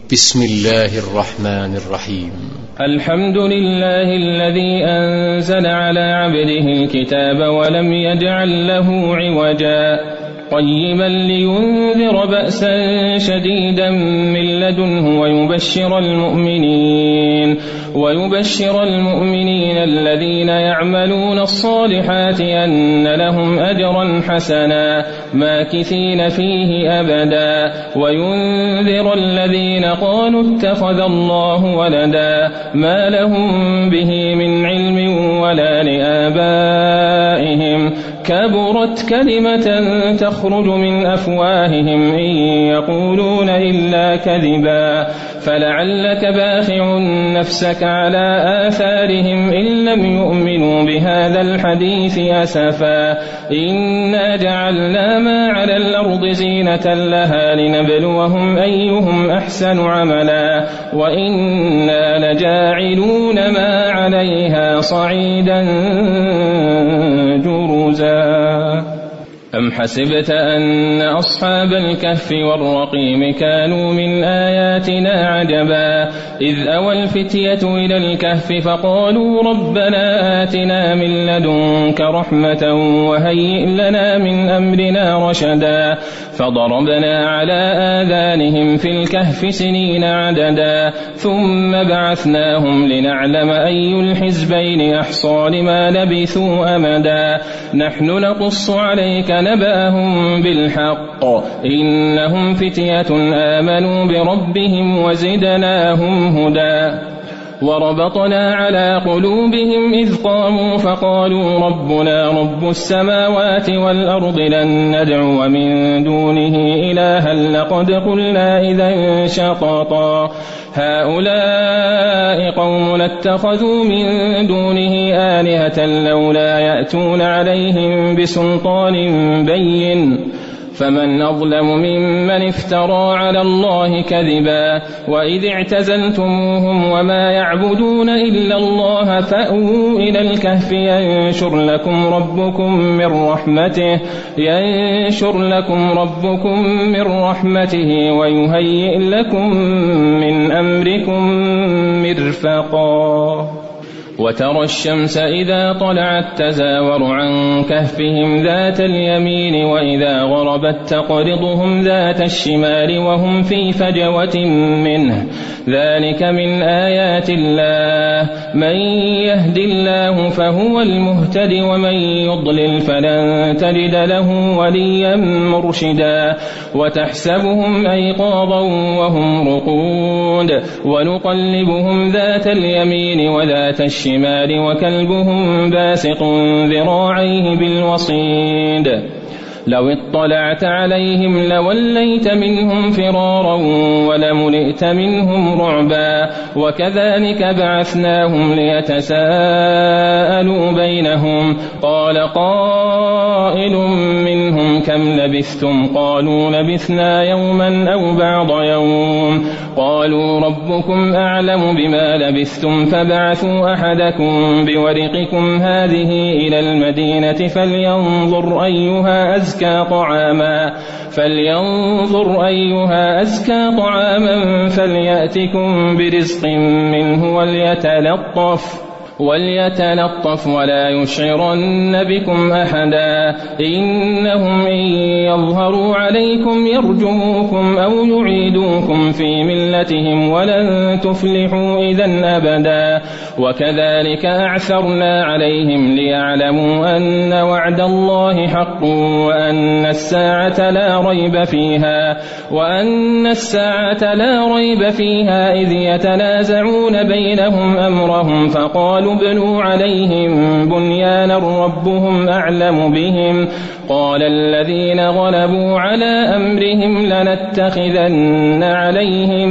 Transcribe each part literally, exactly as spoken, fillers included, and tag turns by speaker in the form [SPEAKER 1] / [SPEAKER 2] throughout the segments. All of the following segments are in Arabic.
[SPEAKER 1] بسم الله الرحمن الرحيم.
[SPEAKER 2] الحمد لله الذي أنزل على عبده الكتاب ولم يجعل له عوجا قيما لينذر بأسا شديدا من لدنه ويبشر المؤمنين ويبشر المؤمنين الذين يعملون الصالحات أن لهم أجرا حسنا ماكثين فيه أبدا وينذر الذين قالوا اتخذ الله ولدا ما لهم به من علم ولا لآبائهم كبرت كلمة تخرج من أفواههم إن يقولون إلا كذبا فلعلك باخع نفسك على آثارهم إن لم يؤمنوا بهذا الحديث أسفا إنا جعلنا ما على الأرض زينة لها لنبلوهم أيهم أحسن عملا وإنا لجاعلون ما عليها صعيدا جرزا أم حسبت أن أصحاب الكهف والرقيم كانوا من آياتنا عجبا إذ أوى الفتية إلى الكهف فقالوا ربنا آتنا من لدنك رحمة وهيئ لنا من أمرنا رشدا فضربنا على آذانهم في الكهف سنين عددا ثم بعثناهم لنعلم أي الحزبين أحصى لما لبثوا أمدا نحن نقص عليك نبأهم بالحق إنهم فتية آمنوا بربهم وزدناهم هدى وربطنا على قلوبهم إذ قاموا فقالوا ربنا رب السماوات والأرض لن ندعو من دونه إلها لقد قلنا إذا شططا هؤلاء قوم اتخذوا من دونه آلهة لولا يأتون عليهم بسلطان بين فمن أظلم ممن افترى على الله كذبا وإذ اعتزلتموهم وما يعبدون إلا الله فأووا إلى الكهف ينشر لكم ربكم من رحمته ينشر لكم ربكم من رحمته ويهيئ لكم من أمركم مرفقا وترى الشمس إذا طلعت تزاور عن كهفهم ذات اليمين وإذا غربت تقرضهم ذات الشمال وهم في فجوة منه ذلك من آيات الله من يهد الله فهو المهتد ومن يضلل فلن تجد له وليا مرشدا وتحسبهم أيقاظا وهم رقود ونقلبهم ذات اليمين وذات الشمال وكلبهم باسط ذراعيه بالوصيد لو اطلعت عليهم لوليت منهم فرارا ولملئت منهم رعبا وكذلك بعثناهم ليتساءلوا بينهم قال قائل منهم كم لبثتم قالوا لبثنا يوما أو بعض يوم قالوا ربكم أعلم بما لبثتم فبعثوا أحدكم بورقكم هذه إلى المدينة فلينظر أيها أزكى طعاما فلينظر أيها أزكى طعاما فليأتكم برزق منه وليتلطف وليتلطف ولا يشعرن بكم أحدا إنهم إن يظهروا عليكم يرجموكم أو يعيدوكم في ملتهم ولن تفلحوا إذن أبدا وكذلك أعثرنا عليهم ليعلموا أن وعد الله حق وأن الساعة لا ريب فيها وأن الساعة لا ريب فيها إذ يتنازعون بينهم أمرهم فقالوا ابنوا عليهم بنيانا ربهم أعلم بهم قال الذين غلبوا على أمرهم لنتخذن عليهم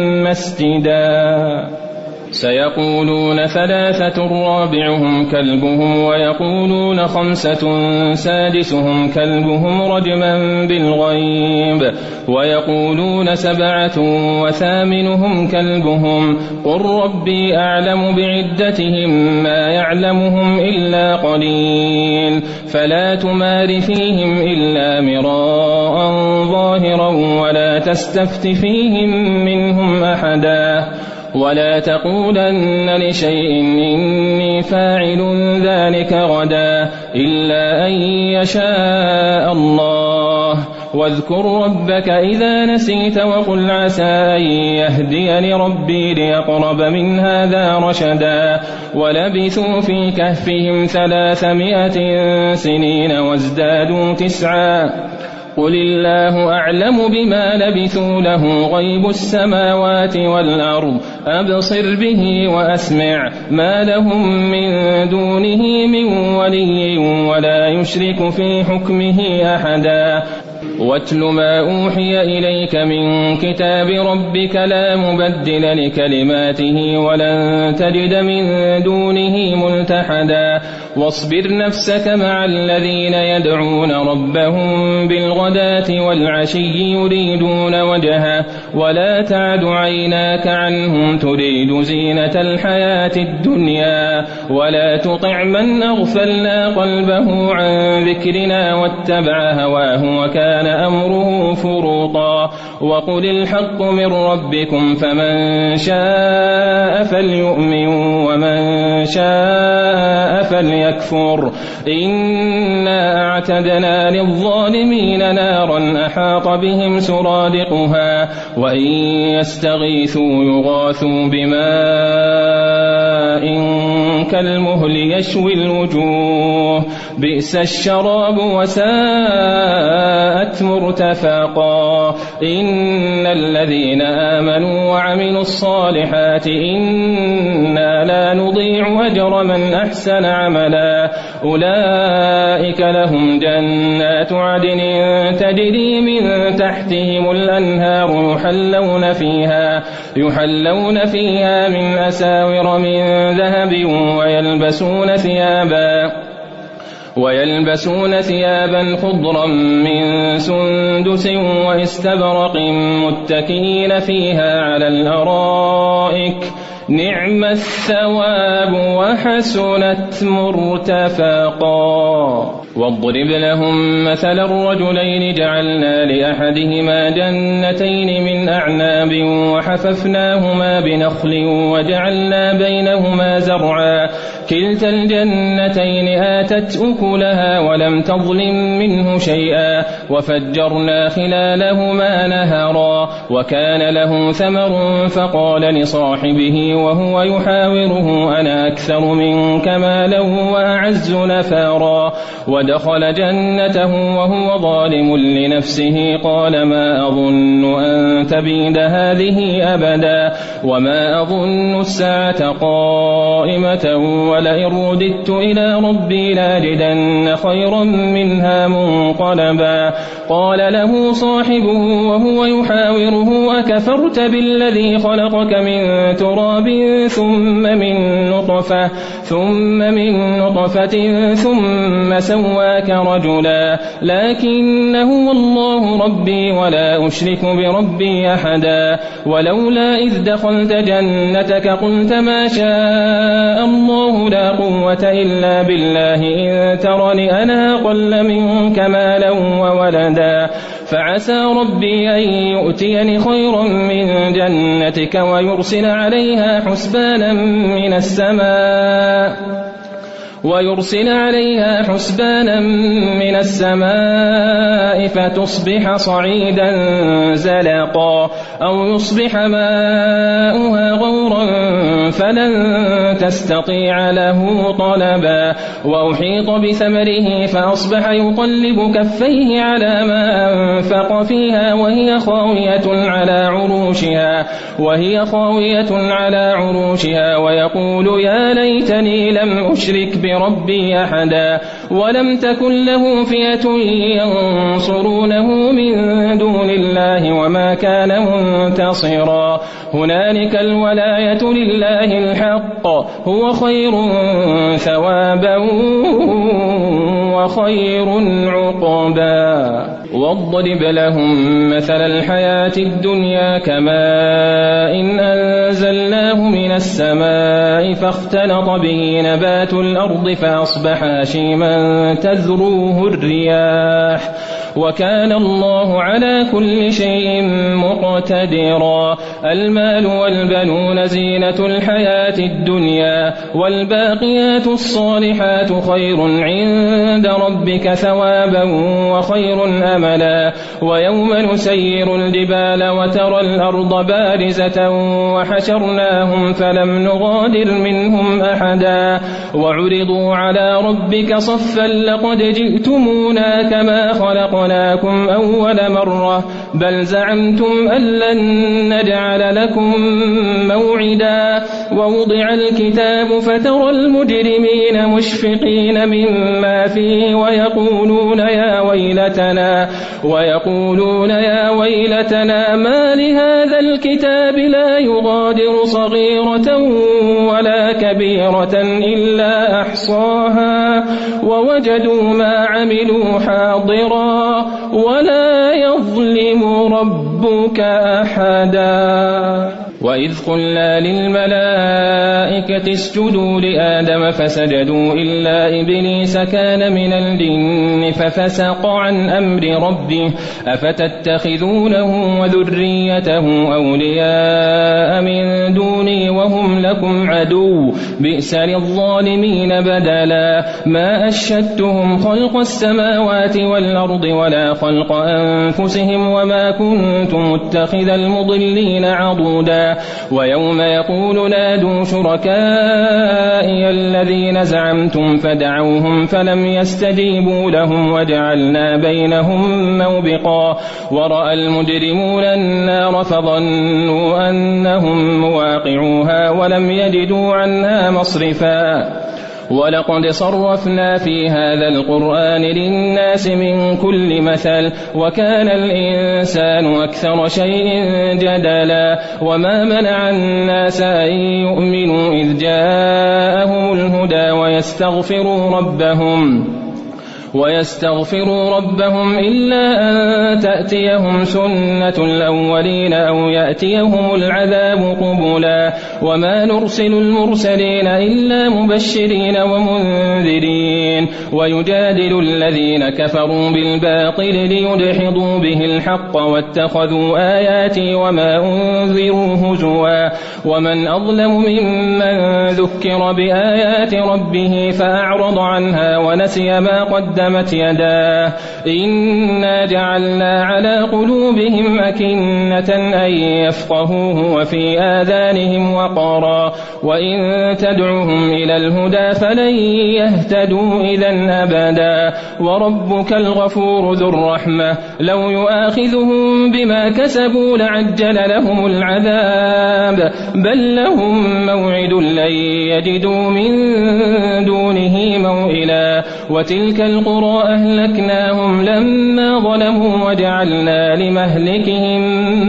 [SPEAKER 2] مسجدا سيقولون ثلاثة رابعهم كلبهم ويقولون خمسة سادسهم كلبهم رجما بالغيب ويقولون سبعة وثامنهم كلبهم قل ربي أعلم بعدتهم ما يعلمهم إلا قليل فلا تمار فيهم إلا مراء ظاهرا ولا تستفت فيهم منهم أحدا ولا تقولن لشيء إني فاعل ذلك غدا إلا أن يشاء الله واذكر ربك إذا نسيت وقل عسى أن يهديني ربي ليقرب من هذا رشدا ولبثوا في كهفهم ثلاثمائة سنين وازدادوا تسعا قل الله أعلم بما لبثوا له غيب السماوات والأرض أبصر به وأسمع ما لهم من دونه من ولي ولا يشرك في حكمه أحدا واتل ما أوحي إليك من كتاب ربك لا مبدل لكلماته ولن تجد من دونه ملتحدا واصبر نفسك مع الذين يدعون ربهم بالغداة والعشي يريدون وجهه ولا تعد عيناك عنهم تريد زينة الحياة الدنيا ولا تطع من أغفلنا قلبه عن ذكرنا واتبع هواه وكان أمره فرطا وقل الحق من ربكم فمن شاء فليؤمن ومن شاء فليكفر إنا أعتدنا للظالمين نارا أحاط بهم سرادقها وإن يستغيثوا يغاثوا بماء كالمهل يشوي الوجوه بئس الشراب وساءت مرتفقا إن الذين آمنوا وعملوا الصالحات إنا لا نضيع أجر من أحسن عملا أولئك لهم جنات عدن تجري من تحتهم الأنهار يحلون فيها يحلون فيها من أساور من ذهب ويلبسون ثيابا ويلبسون ثيابا خضرا من سندس واستبرق متكئين فيها على الأرائك نعم الثواب وحسنت مرتفقا واضرب لهم مثل الرجلين جعلنا لأحدهما جنتين من أعناب وحففناهما بنخل وجعلنا بينهما زرعا كلتا الجنتين آتت أكلها ولم تظلم منه شيئا وفجرنا خلالهما نهرا وكان له ثمر فقال لصاحبه وهو يحاوره أنا أكثر منك مالا وأعز نفارا ودخل جنته وهو ظالم لنفسه قال ما أظن أن تبيد هذه أبدا وما أظن الساعة قائمة ولئن رددت إلى ربي لاجدن خيرا منها منقلبا قال له صاحبه وهو يحاوره أكفرت بالذي خلقك من تراب ثم من نطفة ثم من نطفة ثم سواك رجلا لكنه الله ربي ولا أشرك بربي أحدا ولولا إذ دخلت جنتك قلت ما شاء الله لا قوة إلا بالله إن ترني أنا أقل منك مالا وولدا فعسى ربي أن يؤتيني خيرا من جنتك ويرسل عليها حسبانا من السماء ويرسل عليها حسبانا من السماء فتصبح صعيدا زلقا أو يصبح ماؤها غورا فلن تستطيع له طلبا وأحيط بثمره فأصبح يقلب كفيه على ما أنفق فيها وهي خاوية على عروشها وهي خاوية على عروشها ويقول يا ليتني لم أشرك بربي أحدا ولم تكن له فئة ينصرونه من دون الله وما كان منتصرا هنالك الولاية لله الحق هو خير ثوابا وخير عقبا واضرب لهم مثل الحياة الدنيا كماء إن أنزلناه من السماء فاختلط به نبات الأرض فأصبح هشيما تذروه الرياح وكان الله على كل شيء مقتدرا. المال والبنون زينة الحياة الدنيا والباقيات الصالحات خير عند ربك ثوابا وخير أملا. ويوم نسير الجبال وترى الأرض بارزة وحشرناهم فلم نغادر منهم أحدا وعرضوا على ربك صفا لقد جئتمونا كما خلقناكم أول مرة بل زعمتم أن لن نجعل لكم موعدا. ووضع الكتاب فترى المجرمين مشفقين مما فيه ويقولون يا ويلتنا ويقولون يا ويلتنا ما لهذا الكتاب لا يغادر صغيرة ولا كبيرة إلا أحصاها ووجدوا ما عملوا حاضرا ولا يظلم ربك أحدا. وإذ قلنا للملائكة اسجدوا لآدم فسجدوا إلا إبليس كان من الجن ففسق عن أمر ربه أفتتخذونه وذريته أولياء من دوني وهم لكم عدو بئس للظالمين بدلا. ما أشهدتهم خلق السماوات والأرض ولا خلق أنفسهم وما كنت متخذ المضلين عضودا. ويوم يقول نادوا شركائي الذين زعمتم فدعوهم فلم يستجيبوا لهم وجعلنا بينهم موبقا. ورأى المجرمون النار فظنوا أنهم مواقعوها ولم يجدوا عنها مصرفا. ولقد صرفنا في هذا القرآن للناس من كل مثل وكان الإنسان أكثر شيء جدلا. وما منع الناس أن يؤمنوا إذ جاءهم الهدى ويستغفروا ربهم ويستغفروا ربهم إلا أن تأتيهم سنة الأولين أو يأتيهم العذاب قبلا. وما نرسل المرسلين إلا مبشرين ومنذرين ويجادل الذين كفروا بالباطل ليدحضوا به الحق واتخذوا آياتي وما أنذروا هزوا. ومن أظلم ممن ذكر بآيات ربه فأعرض عنها ونسي ما قدم قدمت يداه إنا جعلنا على قلوبهم أكنة أن يفقهوه وفي آذانهم وقرا وإن تدعوهم إلى الهدى فلن يهتدوا إذا أبدا. وربك الغفور ذو الرحمة لو يؤاخذهم بما كسبوا لعجل لهم العذاب بل لهم موعد لن يجدوا من دونه موئلا. وتلك القرى أهلكناهم لما ظلموا وجعلنا لمهلكهم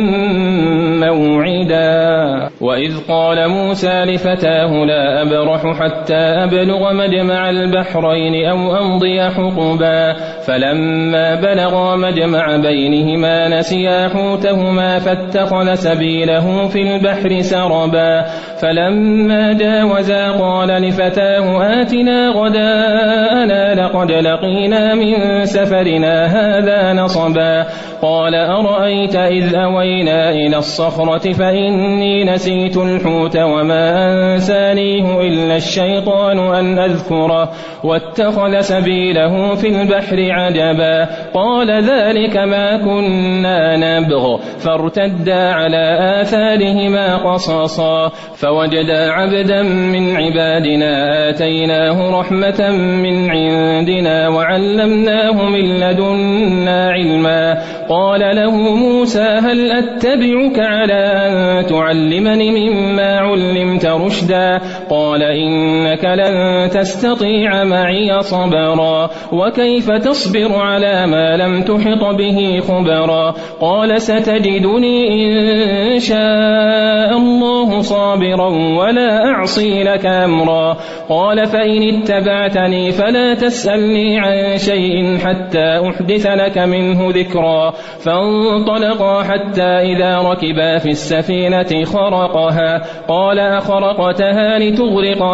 [SPEAKER 2] موعدا. وإذ قال موسى لفتاه لا أبرح حتى أبلغ مجمع البحرين أو أمضي حقبا فلما بلغا مجمع بينهما نسيا حوتهما فاتخذ سبيله في البحر سربا فلما جاوزا قال لفتاه آتنا غداءنا لقد لقينا من سفرنا هذا نصبا قال أرأيت إذ أوينا إلى الصخرة فإني نسيت الحوت وما أنسانيه إلا الشيطان أن أذكره واتخذ سبيله في البحر عجبا قال ذلك ما كنا نبغ فارتدا على آثارهما قصصا فوجدا عبدا من عبادنا آتيناه رحمة من عندنا وعلمناه من لدنا علما قال له موسى هل أتبعك على أن تعلمني مما علمت رشدا قال إنك لن تستطيع معي صبرا وكيف تصبر على ما لم تحط به خبرا قال ستجدني إن شاء الله صابرا ولا أعصي لك أمرا قال فإن اتبعتني فلا تسألني عن شيء حتى أحدث لك منه ذكرا فانطلقا حتى إذا ركبا في السفينة خرقها قال أخرقتها لتغرق أهلها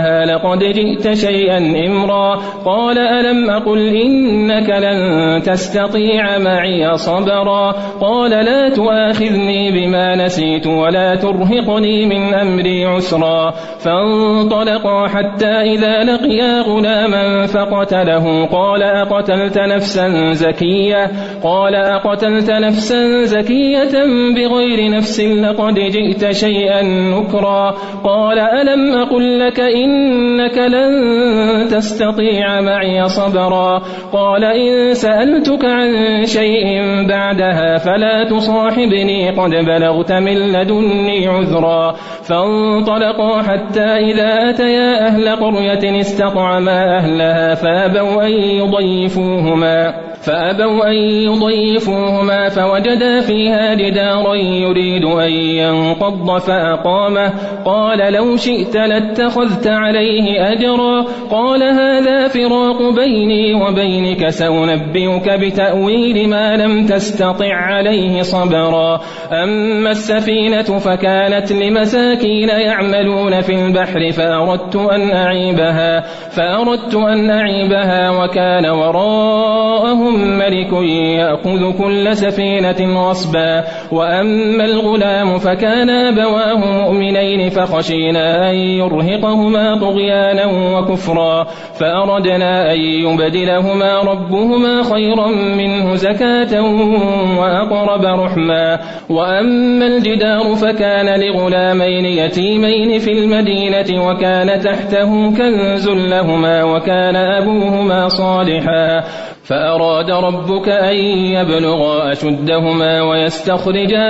[SPEAKER 2] بعدها لقد جئت شيئا إمرا قال ألم أقل إنك لن تستطيع معي صبرا قال لا تؤاخذني بما نسيت ولا ترهقني من أمري عسرا فانطلقا حتى إذا لقيا غلاما فقتله قال أقتلت نفسا زكية قال أقتلت نفسا زكية بغير نفس لقد جئت شيئا نكرا قال ألم أقل لك إنك لن تستطيع معي صبرا قال إن سألتك عن شيء بعدها فلا تصاحبني قد بلغت من لدني عذرا فانطلقا حتى إذا أتيا أهل قرية استطعما أهلها فأبوا أن يضيفوهما فأبوا أن يضيفوهما فوجدا فيها جدارا يريد أن ينقض فأقامه قال لو شئت لاتخذت عليه أجرا قال هذا فراق بيني وبينك سأنبئك بتأويل ما لم تستطع عليه صبرا أما السفينة فكانت لمساكين يعملون في البحر فأردت أن أعيبها فأردت أن أعيبها وكان وراءهم ملك يأخذ كل سفينة غصبا وأما الغلام فكان أبواه مؤمنين فخشينا أن يرهقهما طغيانا وكفرا فأردنا أن يبدلهما ربهما خيرا منه زكاة وأقرب رحما وأما الجدار فكان لغلامين يتيمين في المدينة وكان تحته كنز لهما وكان أبوهما صالحا فأراد ربك أن يبلغا أشدهما ويستخرجا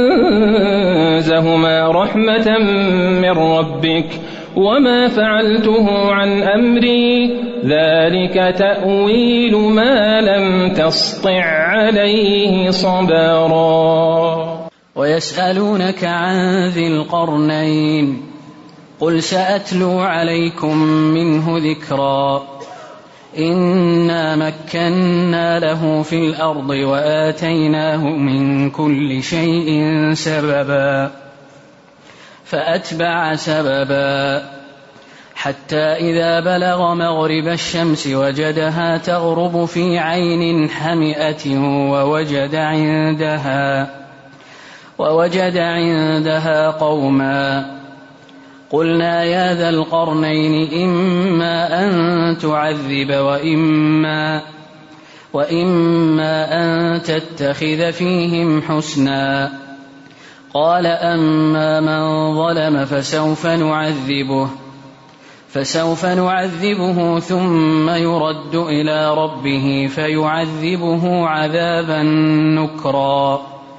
[SPEAKER 2] كنزهما رحمة من ربك وما فعلته عن أمري ذلك تأويل ما لم تسطع عليه صبرا
[SPEAKER 3] ويسألونك عن ذي القرنين قل سأتلو عليكم منه ذكرا إنا مكنا له في الأرض وآتيناه من كل شيء سببا فأتبع سببا حتى إذا بلغ مغرب الشمس وجدها تغرب في عين حمئة ووجد عندها ووجد عندها قوما قلنا يا ذا القرنين إما أن تعذب وإما, وإما أن تتخذ فيهم حسنا قال أما من ظلم فسوف نعذبه فسوف نعذبه ثم يرد إلى ربه فيعذبه عذابا نكرا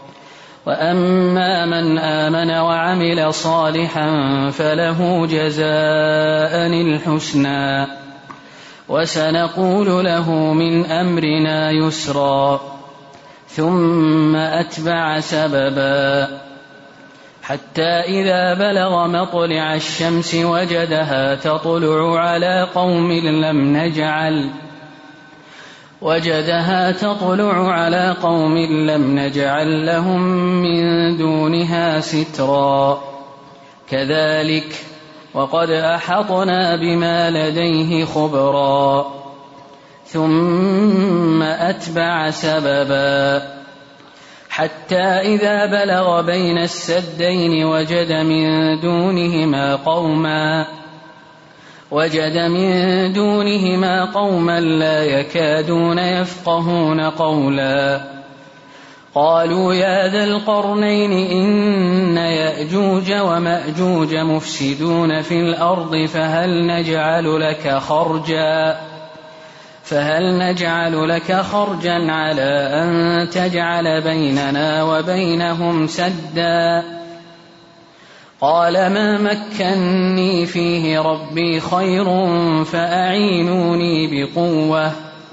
[SPEAKER 3] وأما من آمن وعمل صالحا فله جزاء الحسنى وسنقول له من أمرنا يسرا ثم أتبع سببا حتى إذا بلغ مطلع الشمس وجدها تطلع على قوم لم نجعل وجدها تطلع على قوم لم نجعل لهم من دونها سترا كذلك وقد أحطنا بما لديه خبرا ثم أتبع سببا حتى إذا بلغ بين السدين وجد من دونهما قوما وجد من دونهما قوما لا يكادون يفقهون قولا قالوا يا ذا القرنين إن يأجوج ومأجوج مفسدون في الأرض فهل نجعل لك خرجا فهل نجعل لك خرجا على أن تجعل بيننا وبينهم سدا قال ما مكني فيه ربي خير فأعينوني بقوة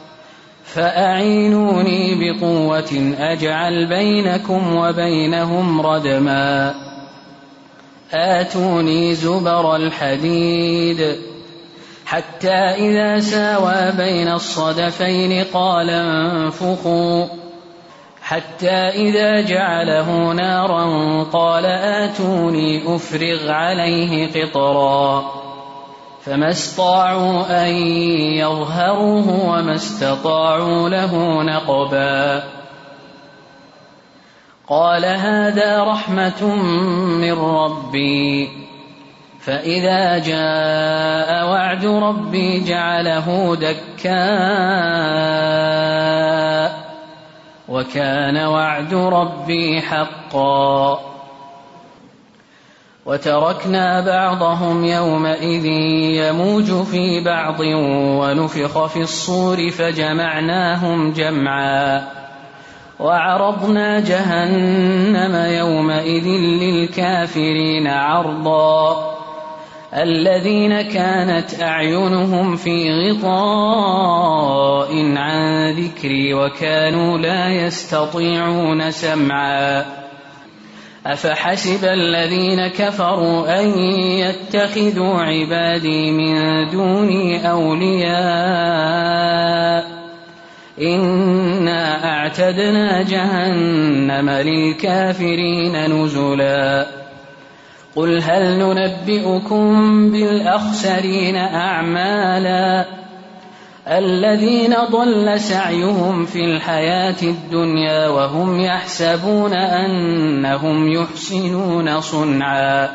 [SPEAKER 3] فأعينوني بقوة أجعل بينكم وبينهم ردما آتوني زبر الحديد حتى إذا ساوى بين الصدفين قال انفخوا حتى إذا جعله نارا قال آتوني أفرغ عليه قطرا فما استطاعوا أن يظهروه وما استطاعوا له نقبا. قال هذا رحمة من ربي فإذا جاء وعد ربي جعله دكاء وكان وعد ربي حقا. وتركنا بعضهم يومئذ يموج في بعض ونفخ في الصور فجمعناهم جمعا وعرضنا جهنم يومئذ للكافرين عرضا الذين كانت أعينهم في غطاء عن ذكري وكانوا لا يستطيعون سمعا. أفحسب الذين كفروا أن يتخذوا عبادي من دوني أولياء إنا أعتدنا جهنم للكافرين نزلا. قل هل ننبئكم بالأخسرين أعمالا الذين ضل سعيهم في الحياة الدنيا وهم يحسبون أنهم يحسنون صنعا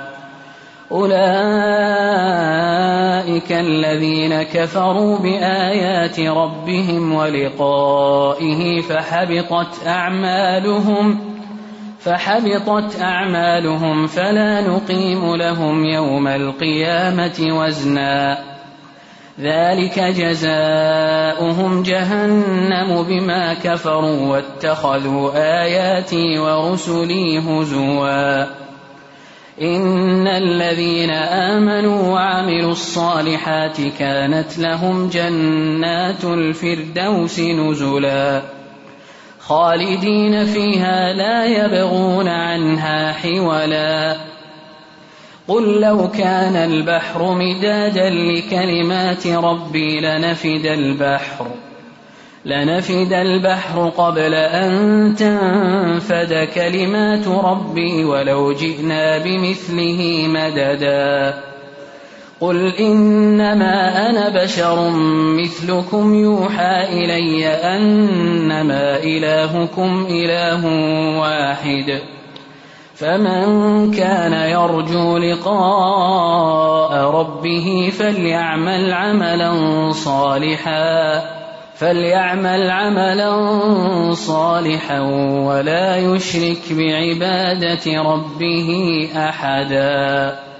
[SPEAKER 3] أولئك الذين كفروا بآيات ربهم ولقائه فحبطت أعمالهم فحبطت أعمالهم فلا نقيم لهم يوم القيامة وزنا ذلك جزاؤهم جهنم بما كفروا واتخذوا آياتي ورسلي هزوا. إن الذين آمنوا وعملوا الصالحات كانت لهم جنات الفردوس نزلا خالدين فيها لا يبغون عنها حولا. قل لو كان البحر مدادا لكلمات ربي لنفد البحر لنفد البحر قبل أن تنفد كلمات ربي ولو جئنا بمثله مددا. قل إنما أنا بشر مثلكم يوحى إلي أنما إلهكم إله واحد فمن كان يرجو لقاء ربه فليعمل عملا صالحا فليعمل عملا صالحا ولا يشرك بعبادة ربه أحدا.